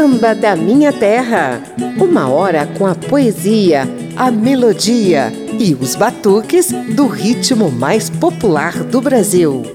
Samba da Minha Terra. Uma hora com a poesia, a melodia e os batuques do ritmo mais popular do Brasil.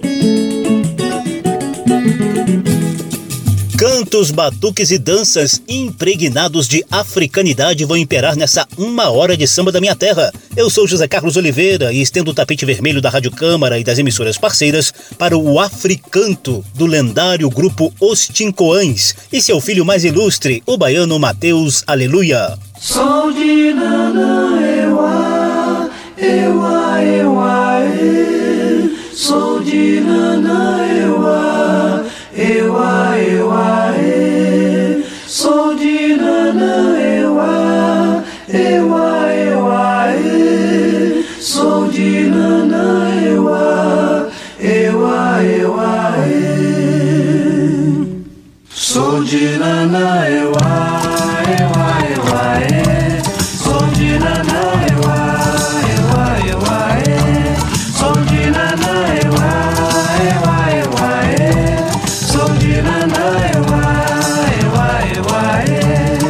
Cantos, batuques e danças impregnados de africanidade vão imperar nessa uma hora de Samba da Minha Terra. Eu sou José Carlos Oliveira e estendo o tapete vermelho da Rádio Câmara e das emissoras parceiras para o Africanto do lendário grupo Os Tincoãs e seu filho mais ilustre, o baiano Mateus Aleluia. Sou de Nana, ewa, ewa, ewa, e. Sou de Nana, ewa, ewa, ewa, e. Sou de Nana, ewa, ewa, ewa, e. Sou de Nana, ewa, ewa, ewa, e. Sou de Nana, ewa, ewa, ewa, e. Sou de Nana, ewa, ewa, ewa, e. Sou de Nana, ewa, ewa, ewa, e. Sou de Nana, ewa, ewa, ewa, e.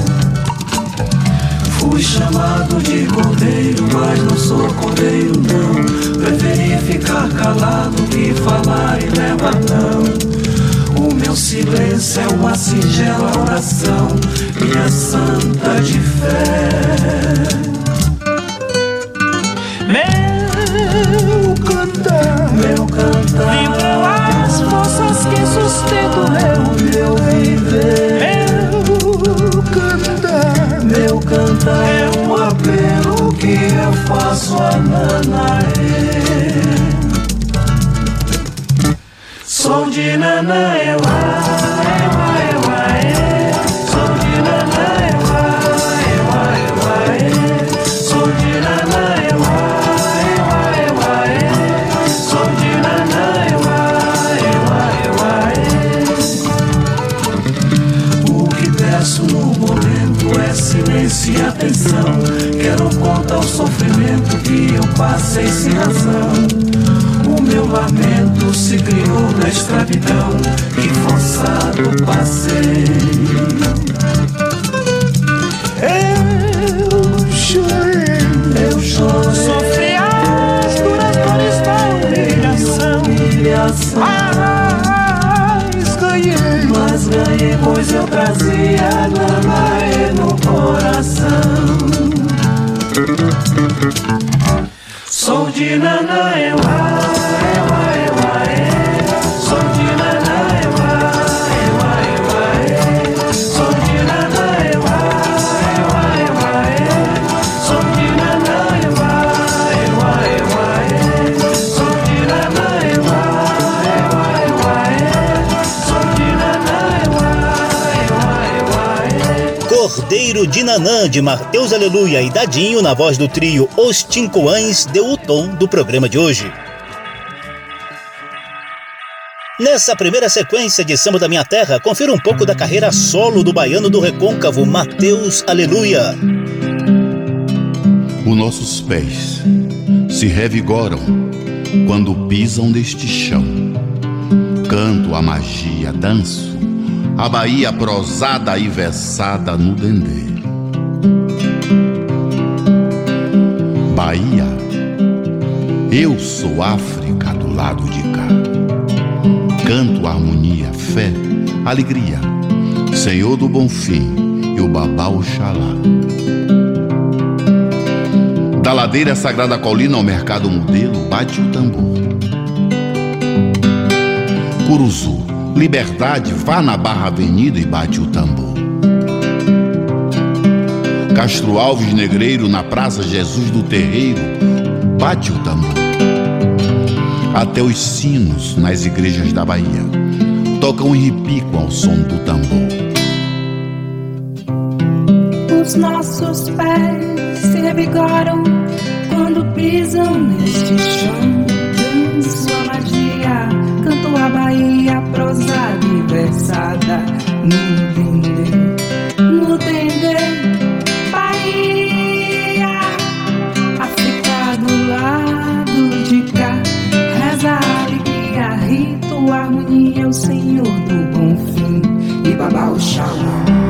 Fui chamado de cordeiro, mas não sou cordeiro não. Preferi ficar calado que falar e levar não. O meu silêncio é uma singela oração, minha santa de fé. Meu cantar, vibram as forças que sustentam meu viver. Meu cantar é um apelo que eu faço a Nanaê. Sou de Nana, ewa, ewa, ewa, e. Sou de Nana, ewa, ewa, ewa, e. Sou de Nana, ewa, ewa, ewa, e. Sou de Nana, ewa, ewa, ewa, e. O que peço no momento é silêncio e atenção. Quero contar o sofrimento que eu passei sem razão. O meu lamento se criou na escravidão que forçado passei. Eu chorei, sofri as duras dores da humilhação. Mas ganhei, pois eu trazia Nanaê no coração. Sou de Nana, ewa, ewa, ewa, e. Sou de Nana, ewa, ewa, ewa, e. Sou de Nana, ewa, ewa, ewa, e. Sou de Nana, ewa, ewa, ewa, e. Sou de Nana, ewa, ewa, ewa, e. Sou de Nana, ewa, ewa, ewa, e. Cordeiro de Nanã, de Mateus Aleluia e Dadinho, na voz do trio Os Tincoãs, deu o tom do programa de hoje. Nessa primeira sequência de Samba da Minha Terra, confira um pouco da carreira solo do baiano do Recôncavo, Mateus Aleluia. Os nossos pés se revigoram quando pisam neste chão. Canto a magia, danço a Bahia prosada e versada no dendê. Bahia, eu sou África do lado de cá. Canto harmonia, fé, alegria, Senhor do Bonfim e o Babá Oxalá. Da ladeira sagrada colina ao mercado modelo bate o tambor. Curuzu, Liberdade, vá na Barra Avenida e bate o tambor. Castro Alves Negreiro, na Praça Jesus do Terreiro, bate o tambor. Até os sinos nas igrejas da Bahia tocam e repicam ao som do tambor. Os nossos pés se revigoram quando pisam neste chão. Danço a magia, canto a Bahia prosada e versada no dendê, no dendê. Bahia, África do lado de cá, reza a alegria, rito, harmonia, o Senhor do Bonfim e Babá Oxalá.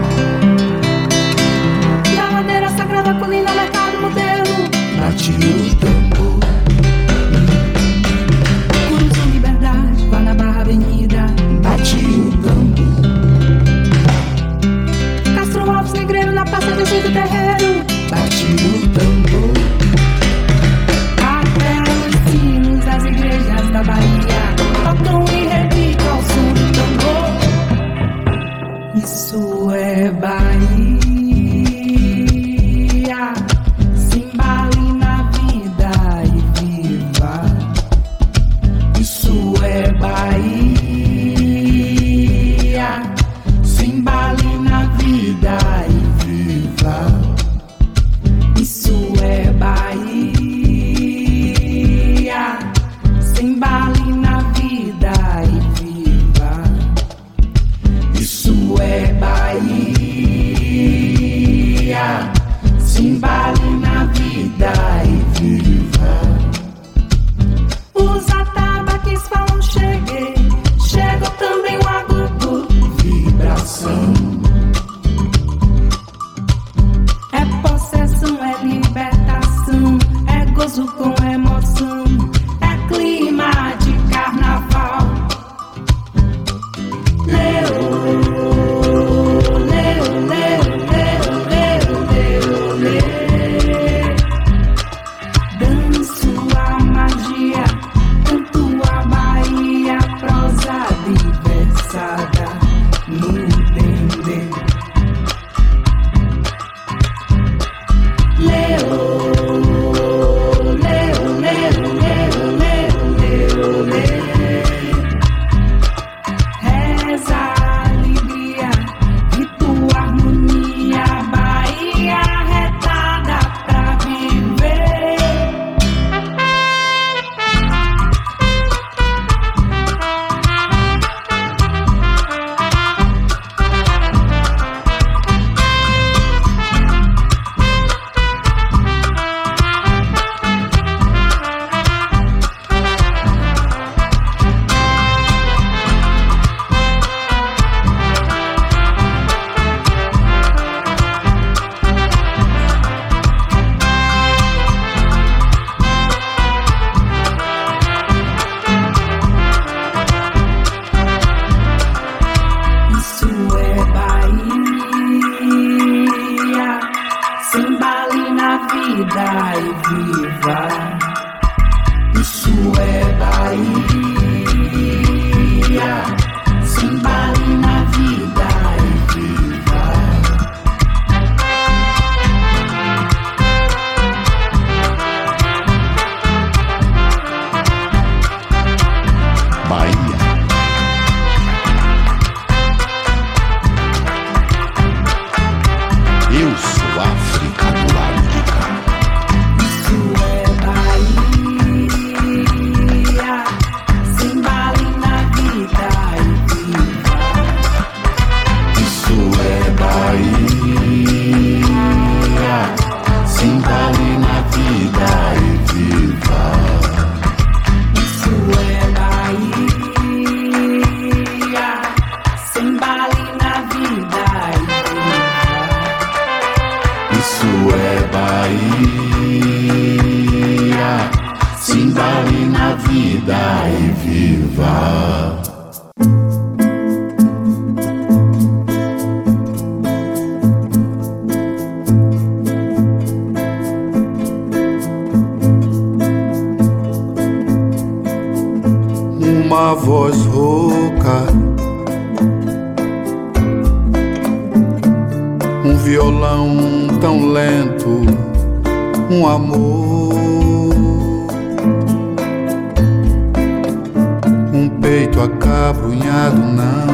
é Bahia. Se embale na vida e viva. Os atabaques falam cheguei. Chegou também o agudo. Vibração. É possessão, é libertação. É gozo com emoção. É clima de carnaval. Danço a magia, canto a Bahia, prosa diversada no dendê. Reza alegria e tua harmonia, Bahia retada pra viver. Isso é Bahia, se embale na vida e viva. Isso é Bahia, se embale na vida e viva. Bahia. Eu sou África do lado de cá. Isso é Bahia, se embale na vida e viva. Isso é Bahia, se embale na vida e viva. Isso é Bahia, se embale na vida e viva. Isso é Bahia, se embale na vida e viva. Uma voz rouca, um violão tão lento, um amor, um peito acabrunhado, não,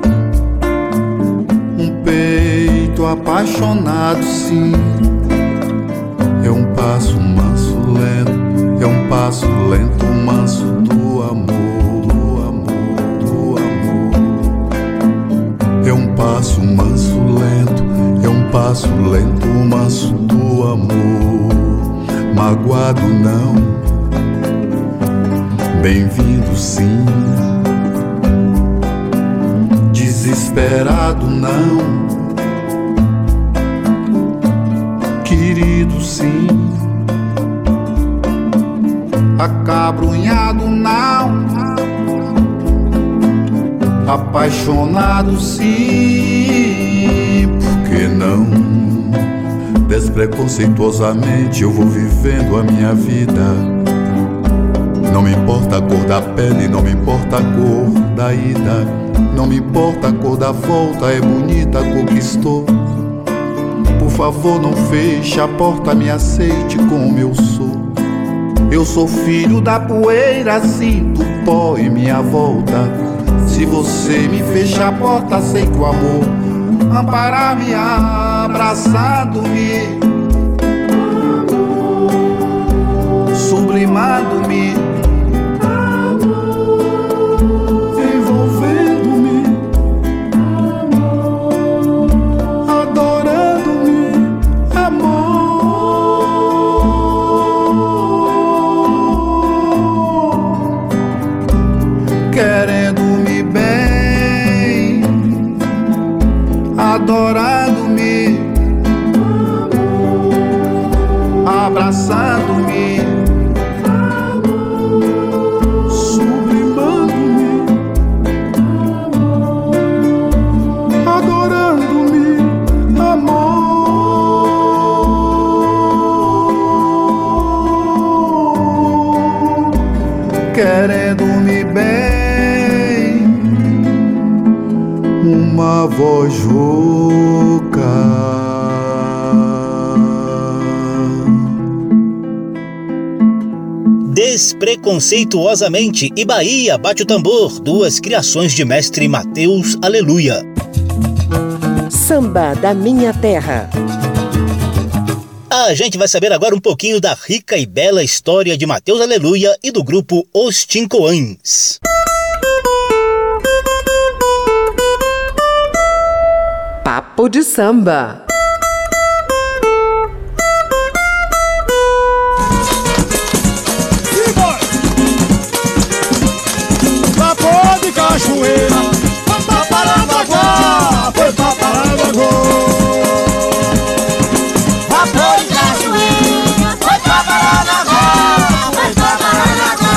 um peito apaixonado, sim. É um passo manso lento, é um passo lento, manso do amor, do amor, do amor. É um passo manso lento, é um passo lento, manso do amor. Magoado não, bem-vindo sim. Desesperado não, querido sim. Acabrunhado não, apaixonado sim. Por que não? Despreconceituosamente eu vou vivendo a minha vida. Não me importa a cor da pele, não me importa a cor da ida, não me importa a cor da volta, é bonita a cor que estou. Por favor, não feche a porta, me aceite como eu sou. Eu sou filho da poeira, sinto pó em minha volta. Se você me fecha a porta, sei que o amor amparar-me, abraçando-me, sublimando-me, envolvendo-me. adorando-me, abraçando-me, sublimando-me, adorando-me, amor, querendo-me bem, uma voz rouca. Despreconceituosamente e Bahia bate o tambor, duas criações de mestre Mateus Aleluia. Samba da Minha Terra. A gente vai saber agora um pouquinho da rica e bela história de Mateus Aleluia e do grupo Os Tincoães. Papo de samba. Vapor de cachoeira, foi pra Paranaguá, foi pra Paranaguá. Vapor de cachoeira, foi pra Paranaguá, foi pra Paranaguá.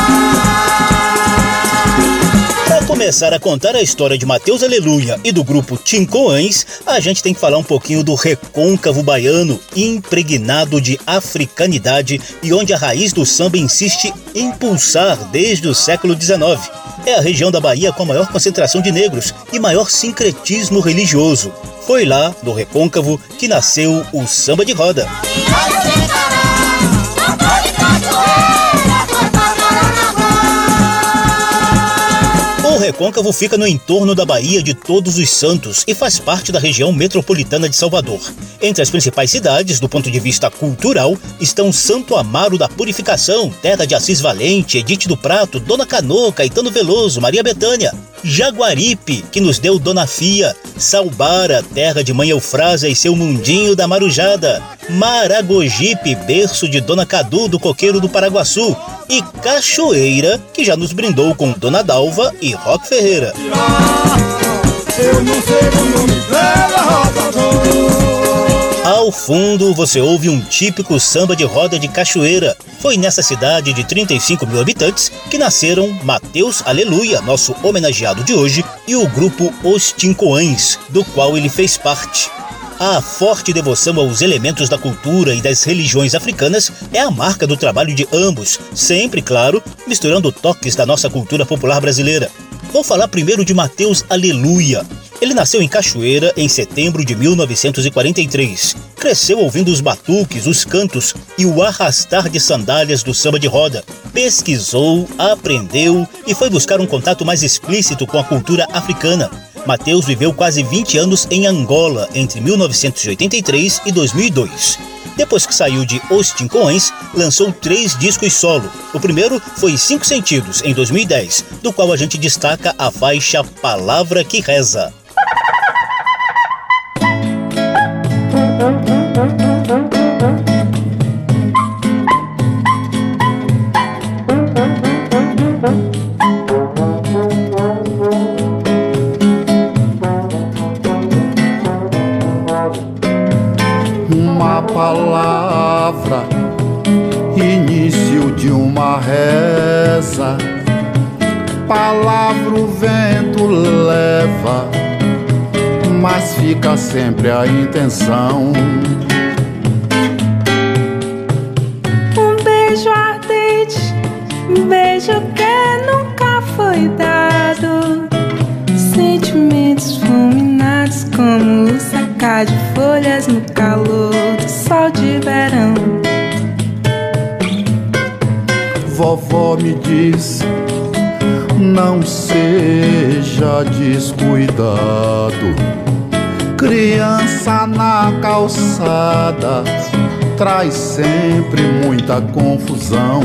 Para começar a contar a história de Mateus Aleluia e do grupo Tincoães, a gente tem que falar um pouquinho do recôncavo baiano, impregnado de africanidade e onde a raiz do samba insiste em pulsar desde o século XIX. É a região da Bahia com a maior concentração de negros e maior sincretismo religioso. Foi lá, no recôncavo, que nasceu o samba de roda. O recôncavo fica no entorno da Baía de Todos os Santos e faz parte da região metropolitana de Salvador. Entre as principais cidades, do ponto de vista cultural, estão Santo Amaro da Purificação, terra de Assis Valente, Edith do Prato, Dona Canoa, Caetano Veloso, Maria Bethânia. Jaguaripe, que nos deu Dona Fia. Salbara, terra de Mãe Eufrásia e seu mundinho da Marujada. Maragogipe, berço de Dona Cadu do Coqueiro do Paraguaçu. E Cachoeira, que já nos brindou com Dona Dalva e Roque Ferreira. Eu não sei o nome dela, roda. Ao fundo, você ouve um típico samba de roda de Cachoeira. Foi nessa cidade de 35 mil habitantes que nasceram Mateus Aleluia, nosso homenageado de hoje, e o grupo Os Tincoães, do qual ele fez parte. A forte devoção aos elementos da cultura e das religiões africanas é a marca do trabalho de ambos, sempre, claro, misturando toques da nossa cultura popular brasileira. Vou falar primeiro de Mateus Aleluia. Ele nasceu em Cachoeira em setembro de 1943. Cresceu ouvindo os batuques, os cantos e o arrastar de sandálias do samba de roda. Pesquisou, aprendeu e foi buscar um contato mais explícito com a cultura africana. Mateus viveu quase 20 anos em Angola, entre 1983 e 2002. Depois que saiu de Os Tincoães, lançou 3 discos solo. O primeiro foi 5 Sentidos, em 2010, do qual a gente destaca a faixa Palavra que Reza. Uma palavra, início de uma reza. Palavra o vento leva, mas fica sempre a intenção. Um beijo ardente, um beijo que nunca foi dado. Sentimentos fulminados como o sacar de folhas no calor do sol de verão. Vovó me diz, não seja descuidado. Criança na calçada traz sempre muita confusão.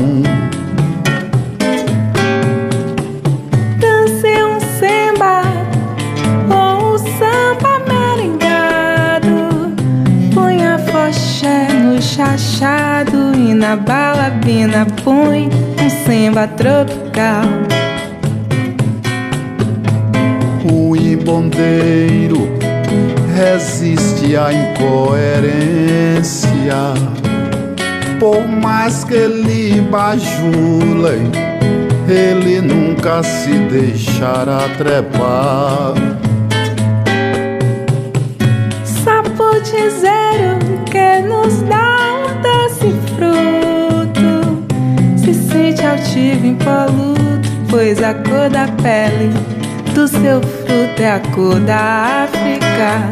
Dance um samba ou um samba merengado. Põe a foché no chachado e na balabina põe um samba tropical. O imbondeiro resiste à incoerência. Por mais que ele bajule, ele nunca se deixará trepar. Sapo de zero que nos dá um doce fruto, se sente altivo, impoluto, pois a cor da pele do seu fruto é a cor da África.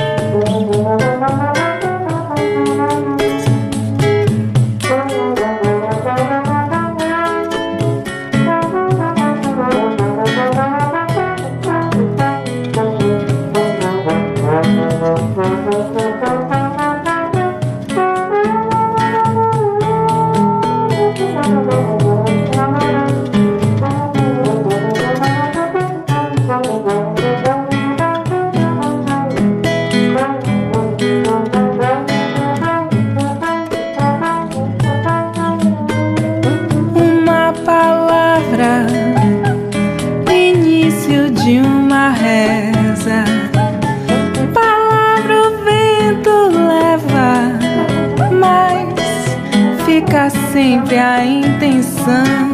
Início de uma reza, palavra o vento leva, mas fica sempre a intenção.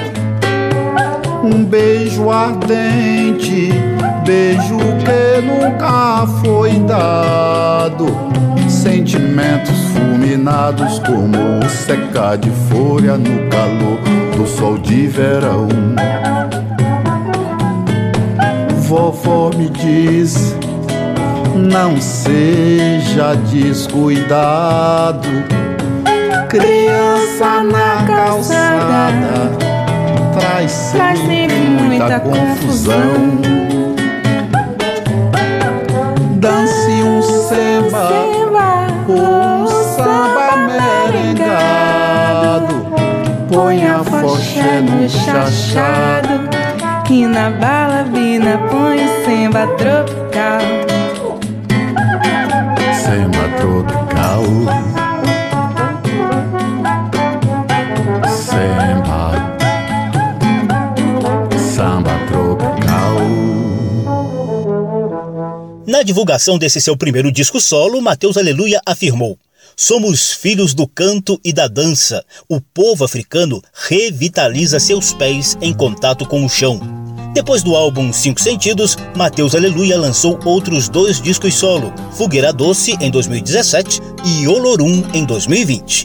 Um beijo ardente, beijo que nunca foi dado. Sentimentos fulminados como o secar de folha no calor do sol de verão. Vovó me diz, não seja descuidado. Criança na calçada traz sempre muita confusão. Dance um samba, um samba merengado, põe a foché no chachado e na balabina põe samba tropical. Samba tropical. Samba tropical. Na divulgação desse seu primeiro disco solo, Mateus Aleluia afirmou: somos filhos do canto e da dança. O povo africano revitaliza seus pés em contato com o chão. Depois do álbum Cinco Sentidos, Mateus Aleluia lançou outros 2 discos solo, Fogueira Doce em 2017 e Olorum em 2020.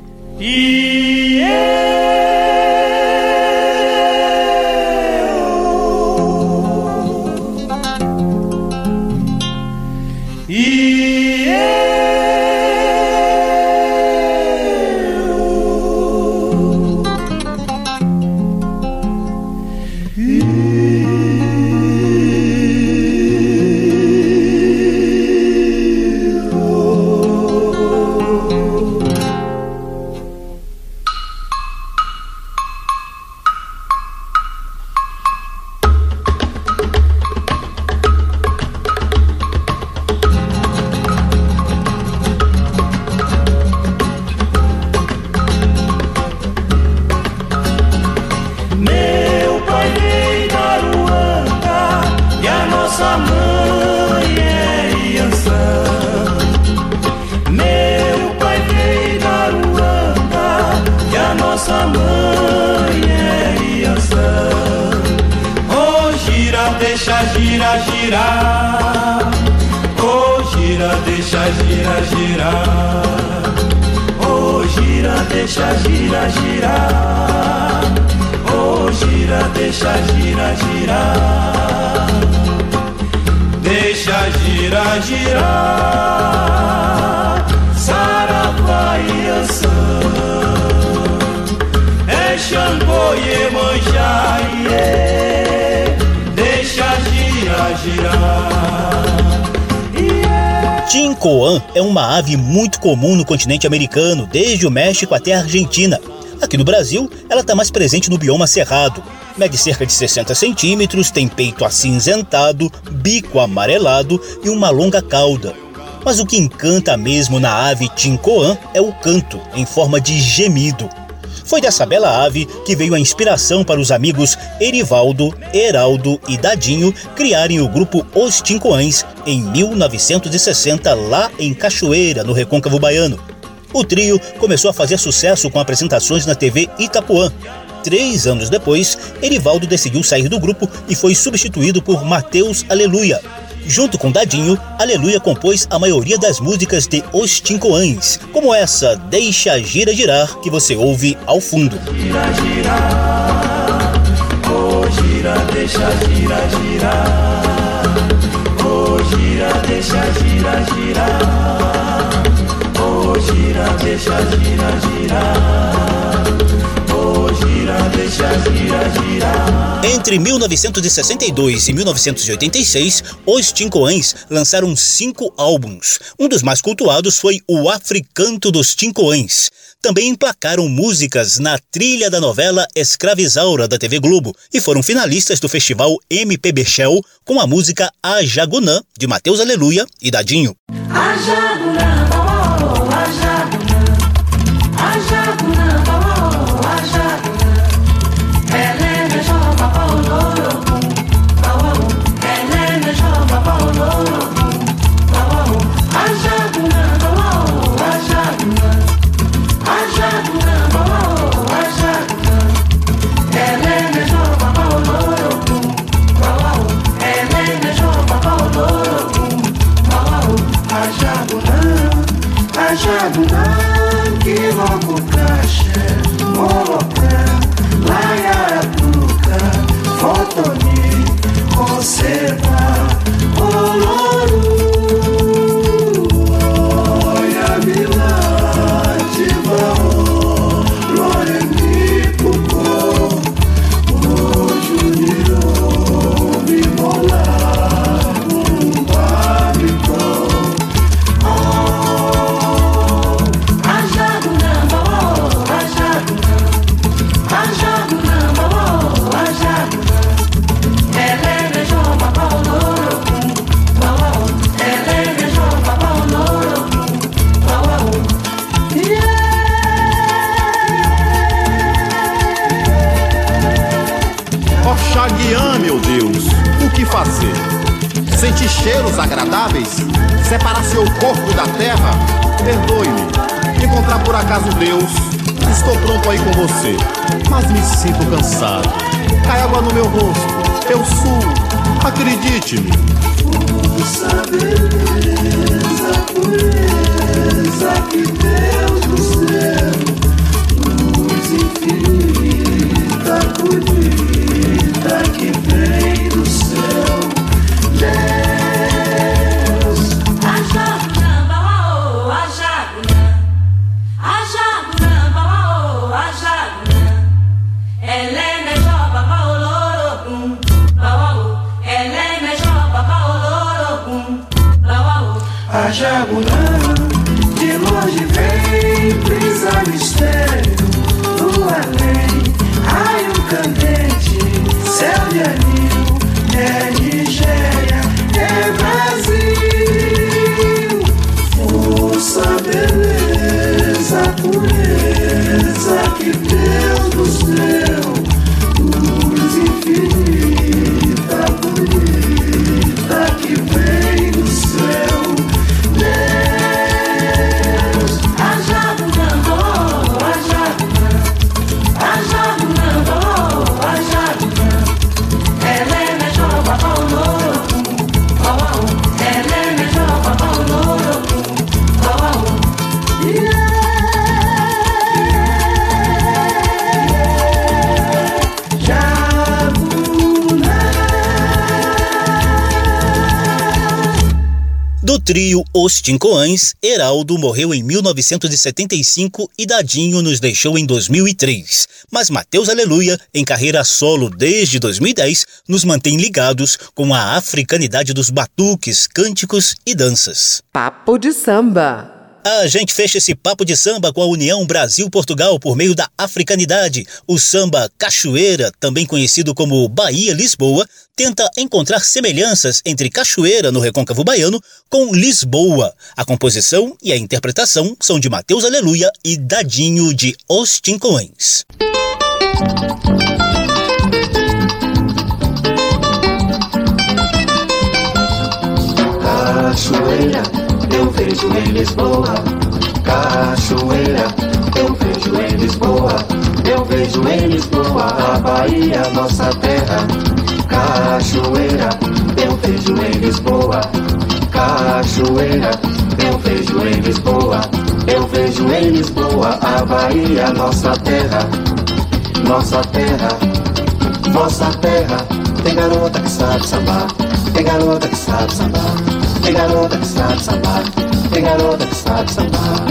Tincoan é uma ave muito comum no continente americano, desde o México até a Argentina. Aqui no Brasil, ela está mais presente no bioma cerrado. Mede cerca de 60 centímetros, tem peito acinzentado, bico amarelado e uma longa cauda. Mas o que encanta mesmo na ave Tincoan é o canto, em forma de gemido. Foi dessa bela ave que veio a inspiração para os amigos Erivaldo, Heraldo e Dadinho criarem o grupo Os Tincoães em 1960, lá em Cachoeira, no Recôncavo Baiano. O trio começou a fazer sucesso com apresentações na TV Itapuã. 3 anos depois, Erivaldo decidiu sair do grupo e foi substituído por Matheus Aleluia. Junto com Dadinho, Aleluia compôs a maioria das músicas de Os Tincoães, como essa Deixa Gira Girar, que você ouve ao fundo. Gira, girar, oh gira, deixa gira, girar, oh gira, deixa gira, girar, oh gira, deixa gira, girar, oh gira, deixa gira, girar. Entre 1962 e 1986, Os Tincoães lançaram 5 álbuns. Um dos mais cultuados foi o Africanto dos Tincoães. Também emplacaram músicas na trilha da novela Escravizaura da TV Globo e foram finalistas do festival MPB Shell com a música A Jagunã, de Matheus Aleluia e Dadinho. A Jagunã, oh, a Jagunã, a Jagunã, oh, a Jagunã. Jagunã, que logo caixa, moloca, laiatuca, fotoni, conserva, oloru, olha milade, baú, loremi, pucô, o junirô, bimolar, babicô. Oxaguiã, meu Deus, o que fazer? Sentir cheiros agradáveis? Separar seu corpo da terra? Perdoe-me, encontrar por acaso Deus. Estou pronto aí com você, mas me sinto cansado. Cai água no meu rosto, eu suo, acredite-me. Força, beleza, pureza, que Deus do céu, luz infinita, bonita, que vem do céu. Deus, a Jagunã, oh, a Jagunã, a Jagunã, oh, a Jagunã, Helena joga baolorogum, baú, Helena joga baolorogum, baú. A Jagunã de longe vem, brisa mistério do além, raio candente, céu de anil, é Nigéria, é Brasil. Força, beleza, pureza, que Deus do céu, luz infinita, bonita, que vem do céu. Deus, a Jagunã, oh, a Jagunã, a Jagunã, oh, a Jagunã, Helena joga baolorogum, baú, Helena joga baolorogum, baú. Do trio Os Tincoães, Heraldo morreu em 1975 e Dadinho nos deixou em 2003. Mas Matheus Aleluia, em carreira solo desde 2010, nos mantém ligados com a africanidade dos batuques, cânticos e danças. Papo de Samba. A gente fecha esse papo de samba com a União Brasil-Portugal por meio da africanidade. O samba cachoeira, também conhecido como Bahia-Lisboa, tenta encontrar semelhanças entre cachoeira no recôncavo baiano com Lisboa. A composição e a interpretação são de Mateus Aleluia e Dadinho de Os Tincoães. Cachoeira, eu vejo em Lisboa. Cachoeira, eu vejo em Lisboa. Eu vejo em Lisboa a Bahia, nossa terra. Cachoeira, eu vejo em Lisboa. Cachoeira, eu vejo em Lisboa. Eu vejo em Lisboa a Bahia, nossa terra. Nossa terra, nossa terra. Tem garota que sabe sambar, tem garota que sabe sambar, tem garota que sabe sambar, tem garota que sabe sambar.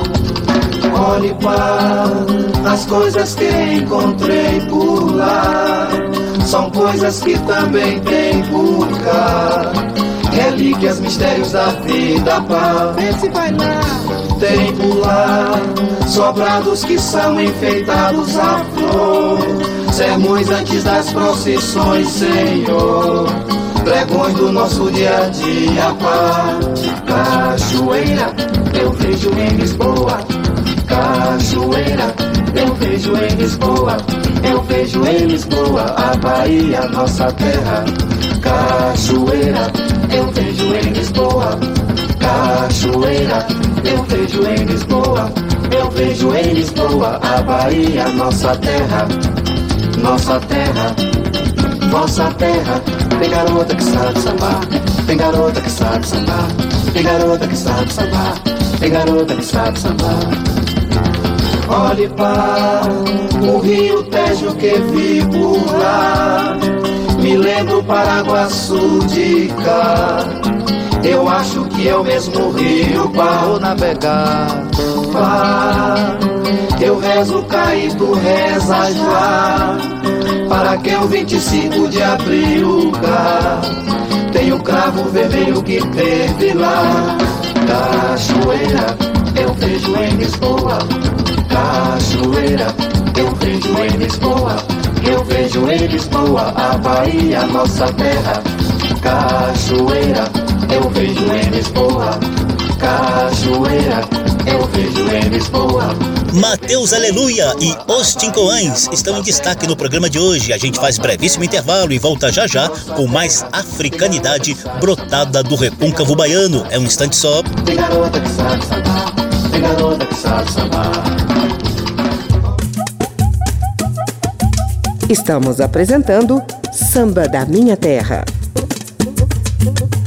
Olhe para as coisas que encontrei por lá, são coisas que também tem por cá. Relíquias, mistérios da vida, pá, vê se vai lá. Tem por lá sobrados que são enfeitados a flor, sermões antes das procissões, Senhor, pregões do nosso dia a dia, pá. Cachoeira, eu vejo em Lisboa. Cachoeira, eu vejo em Lisboa. Eu vejo em Lisboa a Bahia, nossa terra. Cachoeira, eu vejo em Lisboa. Cachoeira, eu vejo em Lisboa. Eu vejo em Lisboa a Bahia, nossa terra. Nossa terra, nossa terra. Tem garota que sabe sambar, tem garota que sabe sambar, tem garota que sabe sambar, tem garota que sabe sambar. Olhe para o rio Tejo que vi por lá, me lembro Paraguaçu de cá. Eu acho que é o mesmo rio para navegar. Pá, eu rezo cair, tu rezas lá, para que o 25 de abril cá tem o cravo vermelho que teve lá. Cachoeira, eu vejo em Lisboa. Cachoeira, eu vejo em Lisboa. Eu vejo em Lisboa a Bahia, nossa terra. Cachoeira, eu vejo em Lisboa. Cachoeira, eu vejo em Lisboa. Mateus Aleluia e Os Tincoães estão em destaque no programa de hoje. A gente faz brevíssimo intervalo e volta já já com mais africanidade brotada do recôncavo baiano. É um instante só. Tem garota que sabe sambar, tem garota que sabe sambar. Estamos apresentando Samba da Minha Terra.